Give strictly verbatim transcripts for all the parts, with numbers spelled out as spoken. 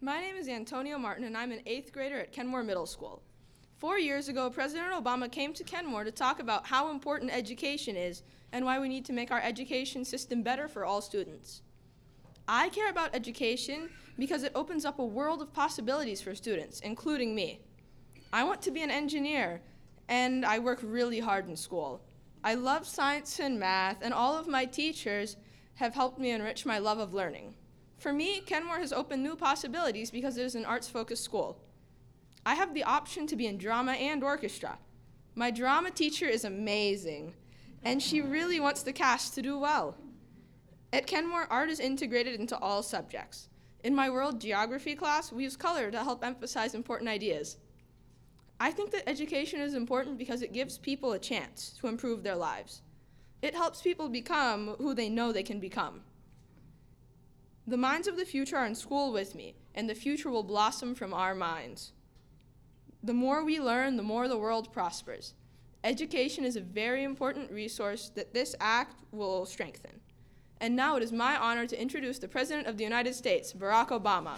My name is Antonio Martin, and I'm an eighth grader at Kenmore Middle School. Four years ago, President Obama came to Kenmore to talk about how important education is and why we need to make our education system better for all students. I care about education because it opens up a world of possibilities for students, including me. I want to be an engineer, and I work really hard in school. I love science and math, and all of my teachers have helped me enrich my love of learning. For me, Kenmore has opened new possibilities because it is an arts-focused school. I have the option to be in drama and orchestra. My drama teacher is amazing, and she really wants the cast to do well. At Kenmore, art is integrated into all subjects. In my world geography class, we use color to help emphasize important ideas. I think that education is important because it gives people a chance to improve their lives. It helps people become who they know they can become. The minds of the future are in school with me, and the future will blossom from our minds. The more we learn, the more the world prospers. Education is a very important resource that this act will strengthen. And now it is my honor to introduce the President of the United States, Barack Obama.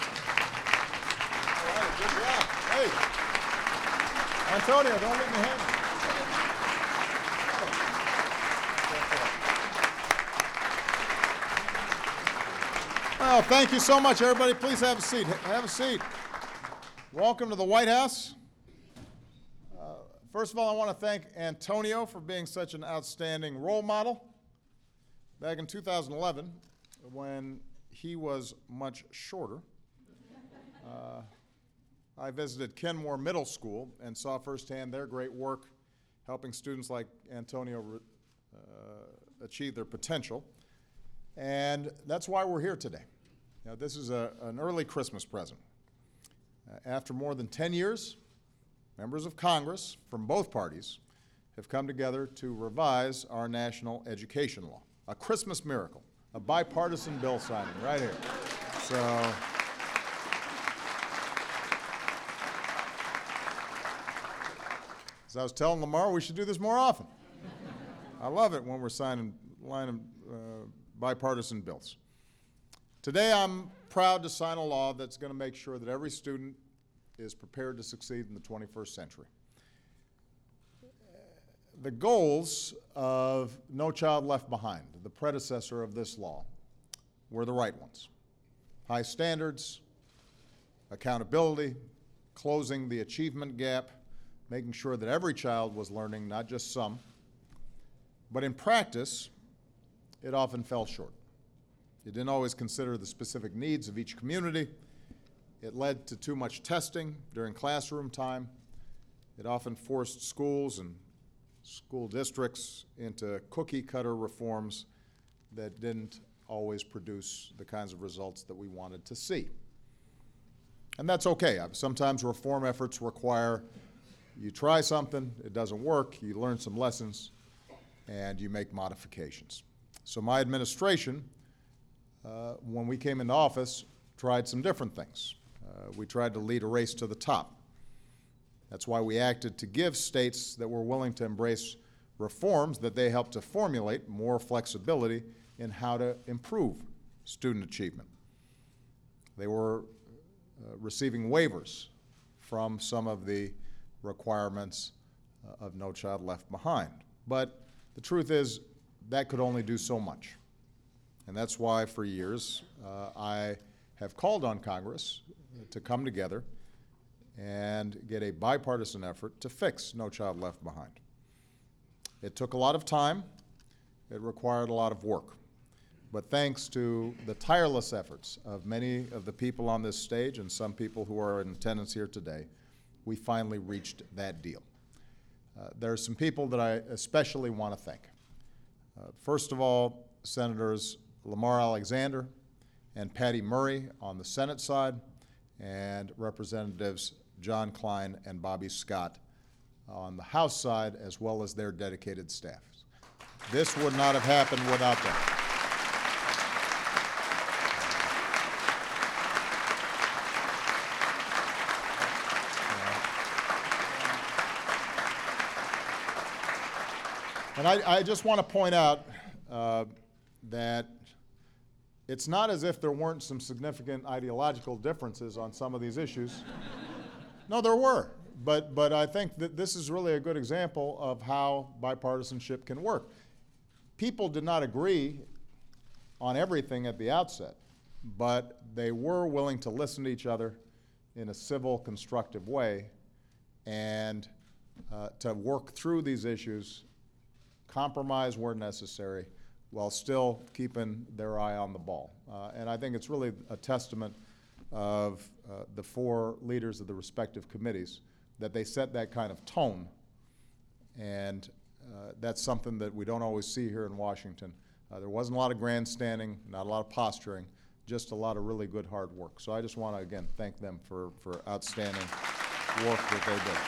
All right, good job. Hey, Antonio, don't leave me hanging. Well, thank you so much, everybody. Please have a seat. Have a seat. Welcome to the White House. Uh, first of all, I want to thank Antonio for being such an outstanding role model. Back in two thousand eleven, when he was much shorter, uh, I visited Kenmore Middle School and saw firsthand their great work helping students like Antonio uh, achieve their potential. And that's why we're here today. Now, this is a, an early Christmas present. Uh, after more than ten years, members of Congress from both parties have come together to revise our national education law. A Christmas miracle, a bipartisan bill signing right here. So, as I was telling Lamar, we should do this more often. I love it when we're signing line uh, bipartisan bills. Today, I'm proud to sign a law that's going to make sure that every student is prepared to succeed in the twenty-first century. The goals of No Child Left Behind, the predecessor of this law, were the right ones. High standards, accountability, closing the achievement gap, making sure that every child was learning, not just some. But in practice, it often fell short. It didn't always consider the specific needs of each community. It led to too much testing during classroom time. It often forced schools and school districts into cookie-cutter reforms that didn't always produce the kinds of results that we wanted to see. And that's okay. Sometimes reform efforts require you try something, it doesn't work, you learn some lessons, and you make modifications. So my administration, uh, when we came into office, tried some different things. Uh, we tried to lead a race to the top. That's why we acted to give states that were willing to embrace reforms that they helped to formulate more flexibility in how to improve student achievement. They were uh, receiving waivers from some of the requirements uh, of No Child Left Behind. But the truth is that could only do so much. And that's why for years uh, I have called on Congress to come together and get a bipartisan effort to fix No Child Left Behind. It took a lot of time. It required a lot of work. But thanks to the tireless efforts of many of the people on this stage and some people who are in attendance here today, we finally reached that deal. Uh, there are some people that I especially want to thank. Uh, first of all, Senators Lamar Alexander and Patty Murray on the Senate side, and Representatives John Klein and Bobby Scott on the House side, as well as their dedicated staffs. This would not have happened without them. And I, I just want to point out uh, that it's not as if there weren't some significant ideological differences on some of these issues. No, there were. But, but I think that this is really a good example of how bipartisanship can work. People did not agree on everything at the outset, but they were willing to listen to each other in a civil, constructive way and uh, to work through these issues, compromise where necessary, while still keeping their eye on the ball. Uh, and I think it's really a testament of uh, the four leaders of the respective committees that they set that kind of tone, and uh, that's something that we don't always see here in Washington. Uh, there wasn't a lot of grandstanding, not a lot of posturing, just a lot of really good hard work. So I just want to, again, thank them for, for outstanding work that they did.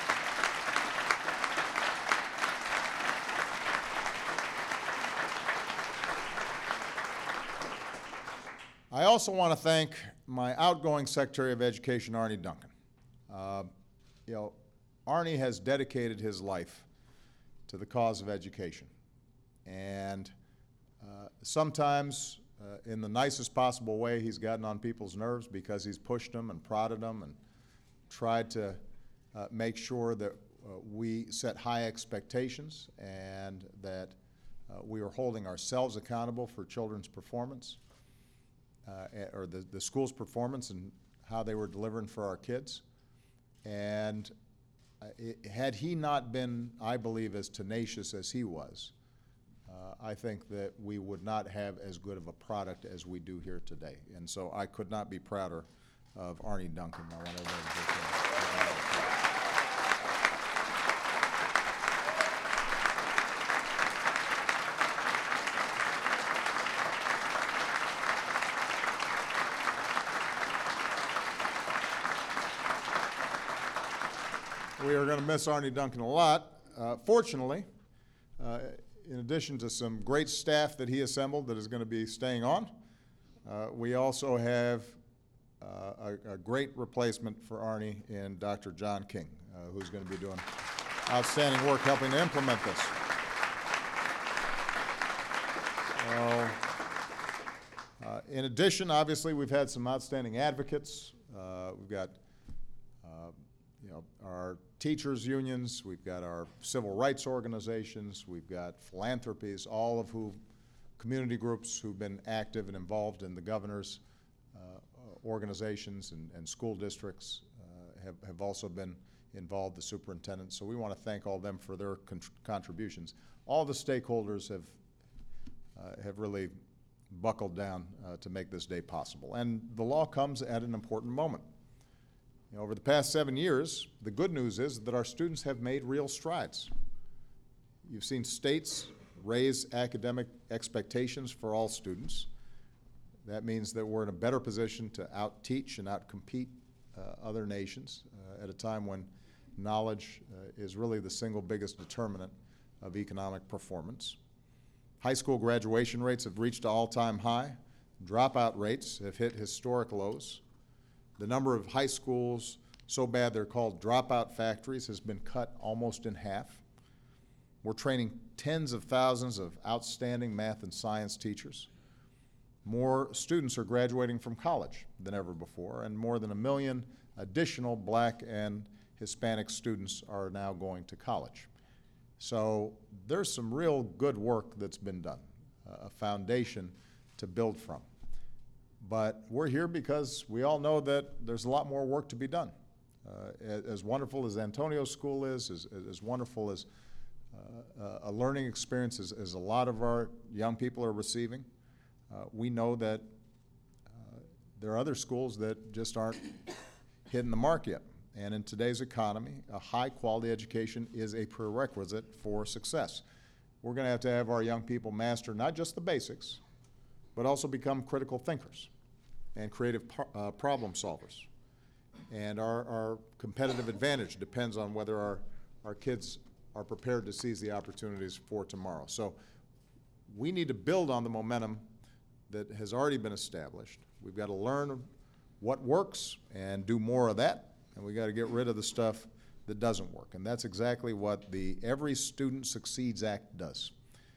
I also want to thank my outgoing Secretary of Education, Arne Duncan. Uh, you know, Arne has dedicated his life to the cause of education. And uh, sometimes, uh, in the nicest possible way, he's gotten on people's nerves because he's pushed them and prodded them and tried to uh, make sure that uh, we set high expectations and that uh, we are holding ourselves accountable for children's performance. Uh, or the, the school's performance and how they were delivering for our kids. And uh, it, had he not been, I believe, as tenacious as he was, uh, I think that we would not have as good of a product as we do here today. And so I could not be prouder of Arne Duncan. I want everybody to give him We are going to miss Arne Duncan a lot. Uh, fortunately, uh, in addition to some great staff that he assembled that is going to be staying on, uh, we also have uh, a, a great replacement for Arne in Doctor John King, uh, who's going to be doing outstanding work helping to implement this. Uh, uh, in addition, obviously, we've had some outstanding advocates. Uh, we've got uh, you know, our teachers' unions, we've got our civil rights organizations, we've got philanthropies, all of who, community groups who've been active and involved in the governor's uh, organizations and, and school districts uh, have, have also been involved, the superintendent. So we want to thank all of them for their con contributions. All the stakeholders have, uh, have really buckled down uh, to make this day possible. And the law comes at an important moment. You know, over the past seven years, the good news is that our students have made real strides. You've seen states raise academic expectations for all students. That means that we're in a better position to out-teach and out-compete uh, other nations uh, at a time when knowledge uh, is really the single biggest determinant of economic performance. High school graduation rates have reached an all-time high. Dropout rates have hit historic lows. The number of high schools so bad they're called dropout factories has been cut almost in half. We're training tens of thousands of outstanding math and science teachers. More students are graduating from college than ever before, and more than a million additional black and Hispanic students are now going to college. So there's some real good work that's been done, a foundation to build from. But we're here because we all know that there's a lot more work to be done. Uh, as, as wonderful as Antonio's school is, as, as wonderful as uh, a learning experience as, as a lot of our young people are receiving, uh, we know that uh, there are other schools that just aren't hitting the mark yet. And in today's economy, a high-quality education is a prerequisite for success. We're going to have to have our young people master not just the basics, but also become critical thinkers and creative uh, problem solvers. And our, our competitive advantage depends on whether our, our kids are prepared to seize the opportunities for tomorrow. So we need to build on the momentum that has already been established. We've got to learn what works and do more of that, and we've got to get rid of the stuff that doesn't work. And that's exactly what the Every Student Succeeds Act does.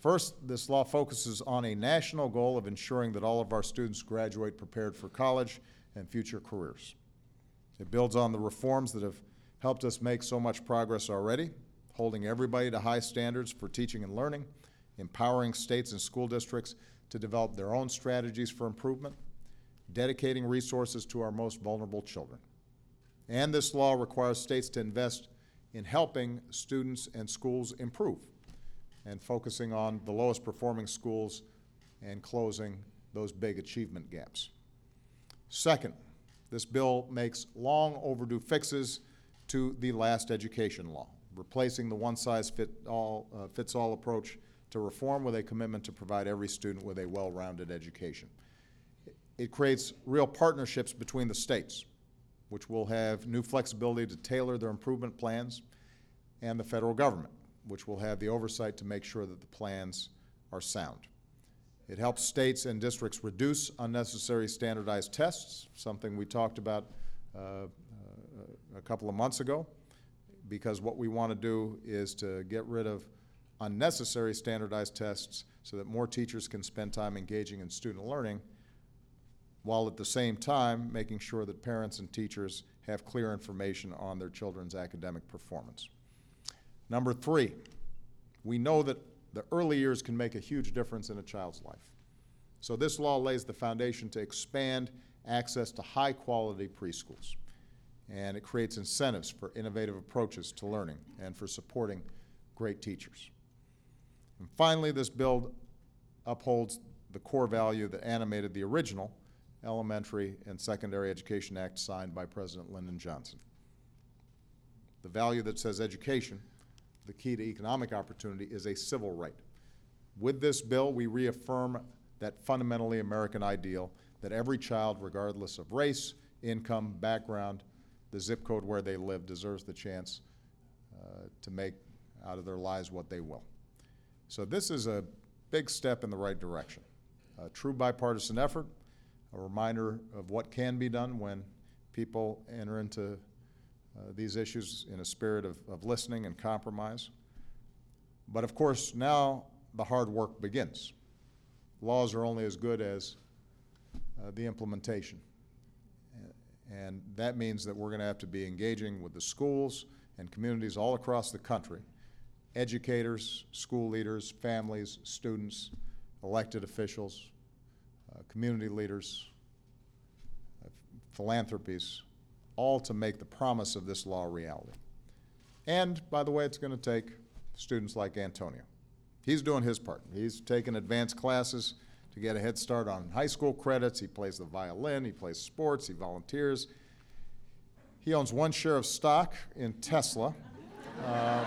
First, this law focuses on a national goal of ensuring that all of our students graduate prepared for college and future careers. It builds on the reforms that have helped us make so much progress already, holding everybody to high standards for teaching and learning, empowering states and school districts to develop their own strategies for improvement, dedicating resources to our most vulnerable children. And this law requires states to invest in helping students and schools improve and focusing on the lowest performing schools and closing those big achievement gaps. Second, this bill makes long overdue fixes to the last education law, replacing the one-size-fit-all, uh, fits-all approach to reform with a commitment to provide every student with a well-rounded education. It creates real partnerships between the states, which will have new flexibility to tailor their improvement plans, and the federal government, which will have the oversight to make sure that the plans are sound. It helps states and districts reduce unnecessary standardized tests, something we talked about uh, uh, a couple of months ago, because what we want to do is to get rid of unnecessary standardized tests so that more teachers can spend time engaging in student learning, while at the same time making sure that parents and teachers have clear information on their children's academic performance. Number three, we know that the early years can make a huge difference in a child's life. So this law lays the foundation to expand access to high-quality preschools, and it creates incentives for innovative approaches to learning and for supporting great teachers. And finally, this bill upholds the core value that animated the original Elementary and Secondary Education Act signed by President Lyndon Johnson. The value that says education, the key to economic opportunity, is a civil right. With this bill, we reaffirm that fundamentally American ideal that every child, regardless of race, income, background, the zip code where they live, deserves the chance uh, to make out of their lives what they will. So this is a big step in the right direction. A true bipartisan effort, a reminder of what can be done when people enter into uh, these issues in a spirit of, of listening and compromise. But of course, now the hard work begins. Laws are only as good as uh, the implementation. And that means that we're going to have to be engaging with the schools and communities all across the country, educators, school leaders, families, students, elected officials, uh, community leaders, uh, philanthropies, all to make the promise of this law a reality. And, by the way, it's going to take students like Antonio. He's doing his part. He's taking advanced classes to get a head start on high school credits. He plays the violin, he plays sports, he volunteers. He owns one share of stock in Tesla. Um,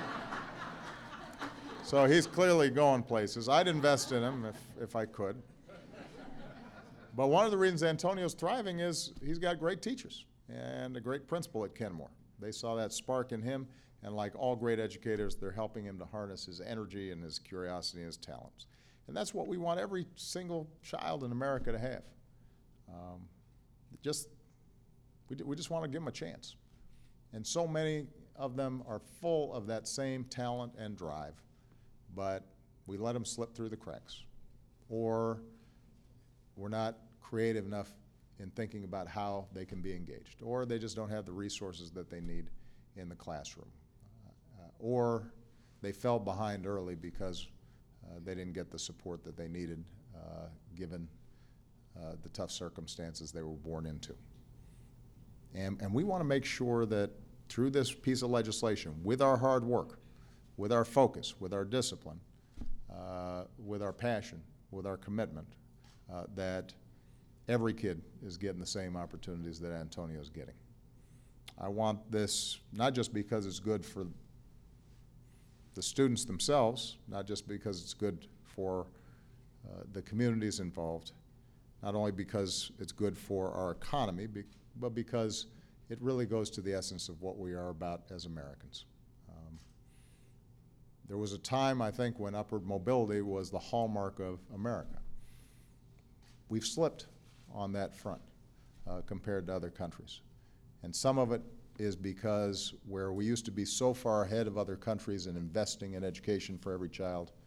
so he's clearly going places. I'd invest in him if, if I could. But one of the reasons Antonio's thriving is he's got great teachers and a great principal at Kenmore. They saw that spark in him, and like all great educators, they're helping him to harness his energy and his curiosity and his talents. And that's what we want every single child in America to have. Um, just, we, we just want to give them a chance. And so many of them are full of that same talent and drive, but we let them slip through the cracks. Or we're not creative enough in thinking about how they can be engaged. Or they just don't have the resources that they need in the classroom. Uh, or they fell behind early because Uh, they didn't get the support that they needed uh, given uh, the tough circumstances they were born into. And, and we want to make sure that through this piece of legislation, with our hard work, with our focus, with our discipline, uh, with our passion, with our commitment, uh, that every kid is getting the same opportunities that Antonio's getting. I want this not just because it's good for the students themselves, not just because it's good for uh, the communities involved, not only because it's good for our economy, be, but because it really goes to the essence of what we are about as Americans. Um, there was a time, I think, when upward mobility was the hallmark of America. We've slipped on that front uh, compared to other countries. And some of it is because where we used to be so far ahead of other countries in investing in education for every child,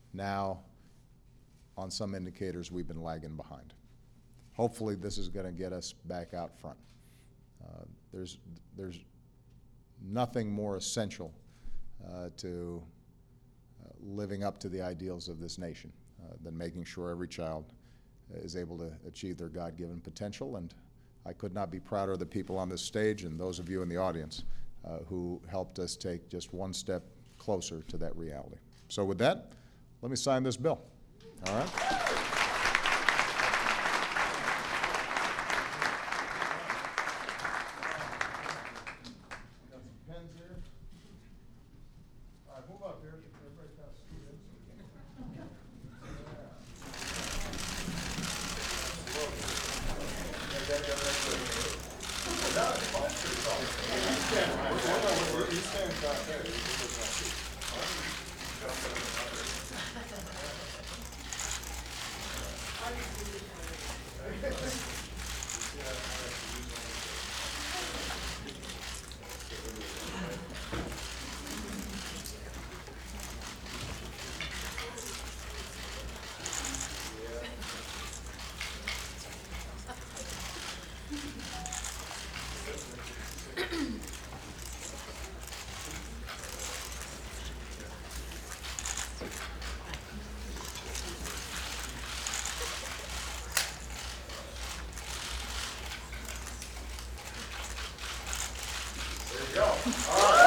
Now, on some indicators, we've been lagging behind. Hopefully, this is going to get us back out front. Uh, there's, there's nothing more essential uh, to uh, living up to the ideals of this nation uh, than making sure every child is able to achieve their God-given potential. And I could not be prouder of the people on this stage and those of you in the audience uh, who helped us take just one step closer to that reality. So with that, let me sign this bill. All right? Got some pens here. All right, move up here. Everybody kind of scoot in so we can- There you go. All right.